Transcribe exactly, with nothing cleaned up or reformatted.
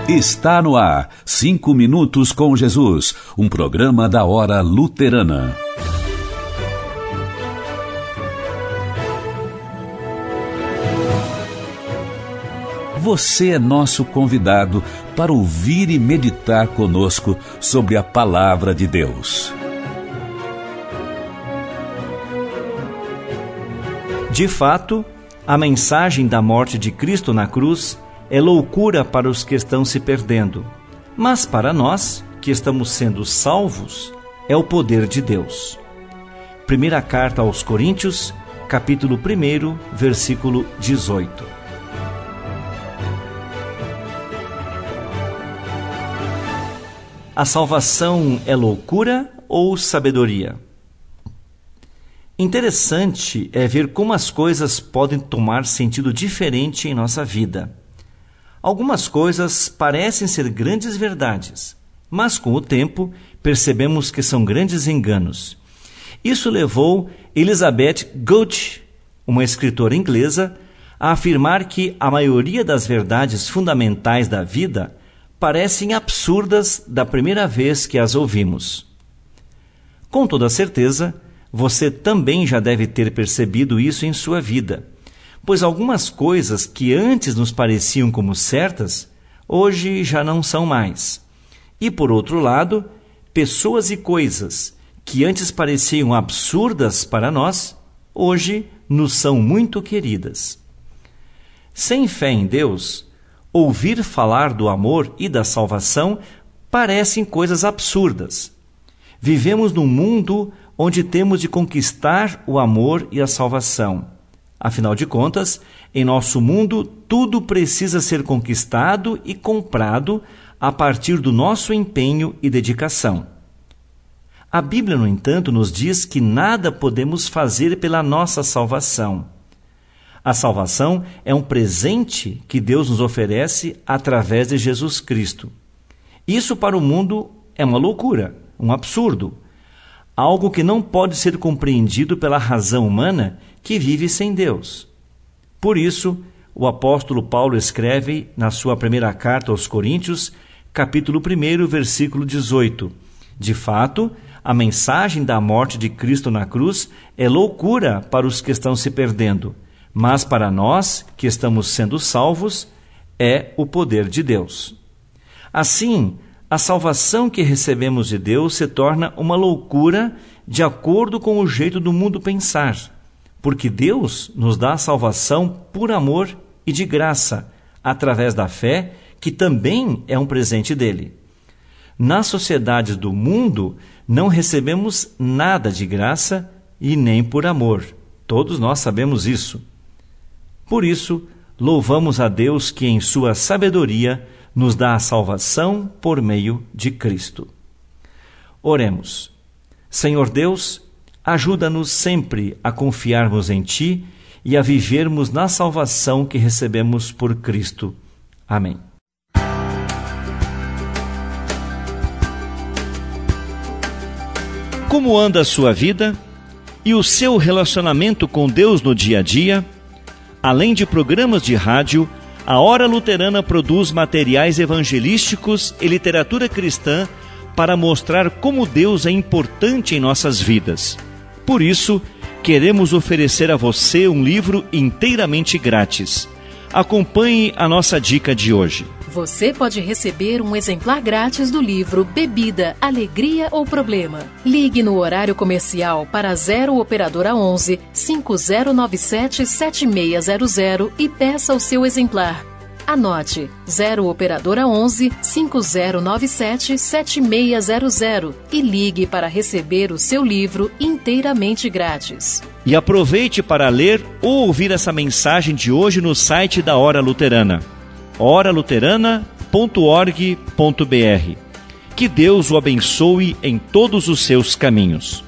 Está no ar, Cinco Minutos com Jesus, um programa da Hora Luterana. Você é nosso convidado para ouvir e meditar conosco sobre a Palavra de Deus. De fato, a mensagem da morte de Cristo na cruz é loucura para os que estão se perdendo, mas para nós, que estamos sendo salvos, é o poder de Deus. Primeira carta aos Coríntios, capítulo um, versículo dezoito. A salvação é loucura ou sabedoria? Interessante é ver como as coisas podem tomar sentido diferente em nossa vida. Algumas coisas parecem ser grandes verdades, mas com o tempo percebemos que são grandes enganos. Isso levou Elizabeth Goethe, uma escritora inglesa, a afirmar que a maioria das verdades fundamentais da vida parecem absurdas da primeira vez que as ouvimos. Com toda certeza, você também já deve ter percebido isso em sua vida, pois algumas coisas que antes nos pareciam como certas, hoje já não são mais. E, por outro lado, pessoas e coisas que antes pareciam absurdas para nós, hoje nos são muito queridas. Sem fé em Deus, ouvir falar do amor e da salvação parecem coisas absurdas. Vivemos num mundo onde temos de conquistar o amor e a salvação. Afinal de contas, em nosso mundo, tudo precisa ser conquistado e comprado a partir do nosso empenho e dedicação. A Bíblia, no entanto, nos diz que nada podemos fazer pela nossa salvação. A salvação é um presente que Deus nos oferece através de Jesus Cristo. Isso para o mundo é uma loucura, um absurdo, algo que não pode ser compreendido pela razão humana que vive sem Deus. Por isso, o apóstolo Paulo escreve na sua primeira carta aos Coríntios, capítulo um, versículo dezoito: De fato, a mensagem da morte de Cristo na cruz é loucura para os que estão se perdendo, mas para nós, que estamos sendo salvos, é o poder de Deus. Assim, a salvação que recebemos de Deus se torna uma loucura de acordo com o jeito do mundo pensar, porque Deus nos dá a salvação por amor e de graça, através da fé, que também é um presente dele. Nas sociedades do mundo, não recebemos nada de graça e nem por amor. Todos nós sabemos isso. Por isso, louvamos a Deus que, em sua sabedoria, nos dá a salvação por meio de Cristo. Oremos. Senhor Deus, ajuda-nos sempre a confiarmos em Ti e a vivermos na salvação que recebemos por Cristo. Amém. Como anda a sua vida e o seu relacionamento com Deus no dia a dia? Além de programas de rádio, a Hora Luterana produz materiais evangelísticos e literatura cristã para mostrar como Deus é importante em nossas vidas. Por isso, queremos oferecer a você um livro inteiramente grátis. Acompanhe a nossa dica de hoje. Você pode receber um exemplar grátis do livro Bebida, Alegria ou Problema. Ligue no horário comercial para zero Operadora onze, cinco zero nove sete, sete seis zero zero e peça o seu exemplar. Anote zero Operadora onze, cinco zero nove sete, sete seis zero zero e ligue para receber o seu livro inteiramente grátis. E aproveite para ler ou ouvir essa mensagem de hoje no site da Hora Luterana, hora luterana ponto org ponto br. Que Deus o abençoe em todos os seus caminhos.